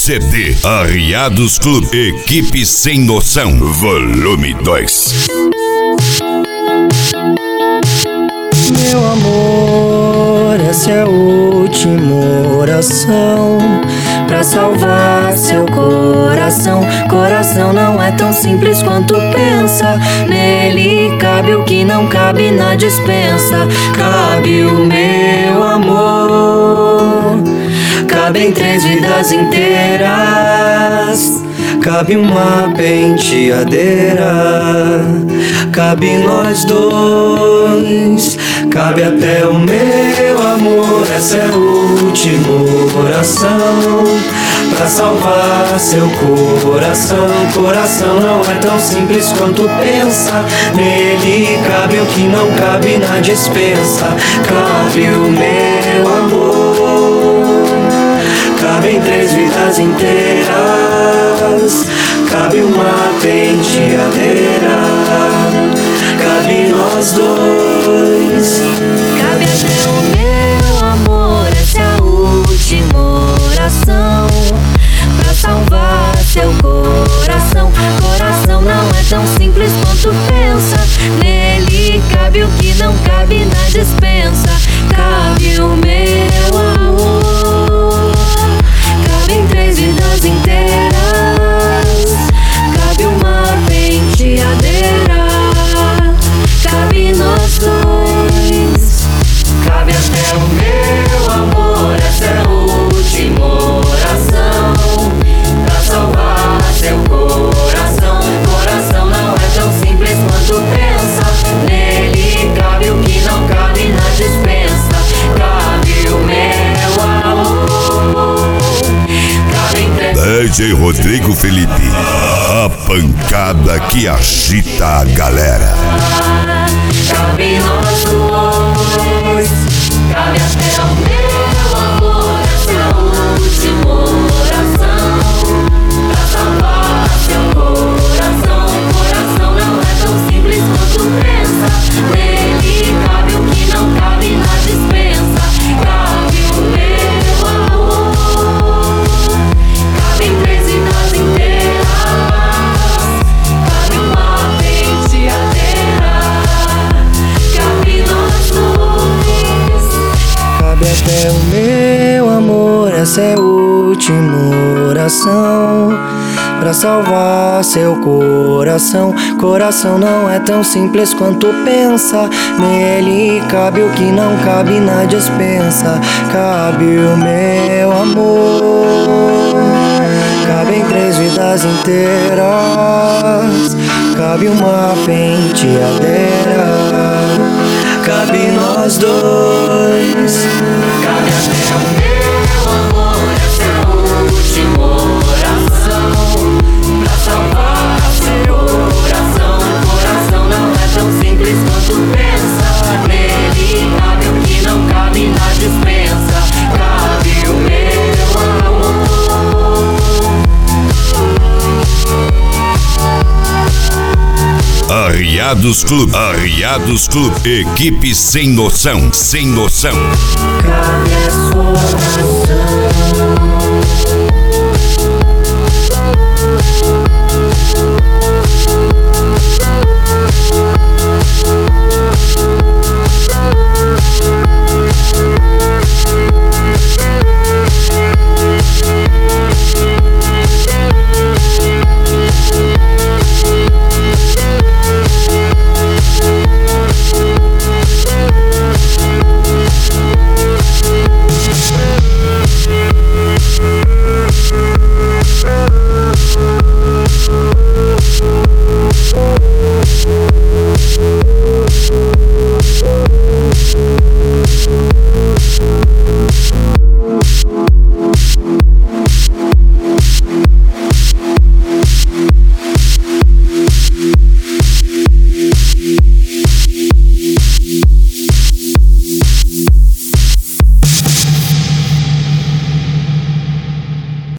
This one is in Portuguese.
CD Arriados Clube, Equipe Sem Noção, Volume 2. Meu amor, essa é a última oração pra salvar seu coração. Coração não é tão simples quanto pensa. Nele cabe o que não cabe na despensa. Cabe o meu amor, cabem 3 vidas inteiras. Cabe uma penteadeira, cabe nós dois, cabe até o meu amor. Essa é a última oração pra salvar seu coração. Coração não é tão simples quanto pensa. Nele cabe o que não cabe na despensa. Cabe o meu amor, cabem 3 vidas inteiras. Cabe uma penteadeira, cabe nós dois, cabe até o meu amor. Essa é a última oração pra salvar seu coração. Coração não é tão simples quanto pensa. Nele cabe o que não cabe na despensa. Cabe o meu amor, cabem 3 vidas inteiras. Cabe uma penteadeira, cabe nós dois, cabe até o meu amor. Essa é a última oração pra salvar seu coração. Coração não é tão simples quanto pensa. Nele cabe o que não cabe na dispensa. Cabe o meu amor, cabem 3. DJ Rodrigo Felipe, a pancada que agita a galera. Cabe nós dois, cabe até o meu amor. Essa é a última oração pra salvar seu coração. Coração não é tão simples quanto pensa. Nele cabe o que não cabe na dispensa. Cabe o meu amor, cabem 3 vidas inteiras. Cabe uma penteadeira, cabe nós dois, cabe até o meu amor. Essa é a última oração pra salvar seu coração. Coração não é tão simples quanto pensa. Nele cabe o que não cabe na despensa. Cabe o meu amor, cabem 3 vidas inteiras. Cabe uma penteadeira, cabe nós dois, cabe até o meu amor. Essa é a última oração pra salvar seu coração. Coração não é tão simples quanto pensa. Nele cabe o que não cabe na dispensa. Cabe o meu amor. Arriados Clube, Arriados Clube, Equipe Sem Noção, Sem Noção. Cabe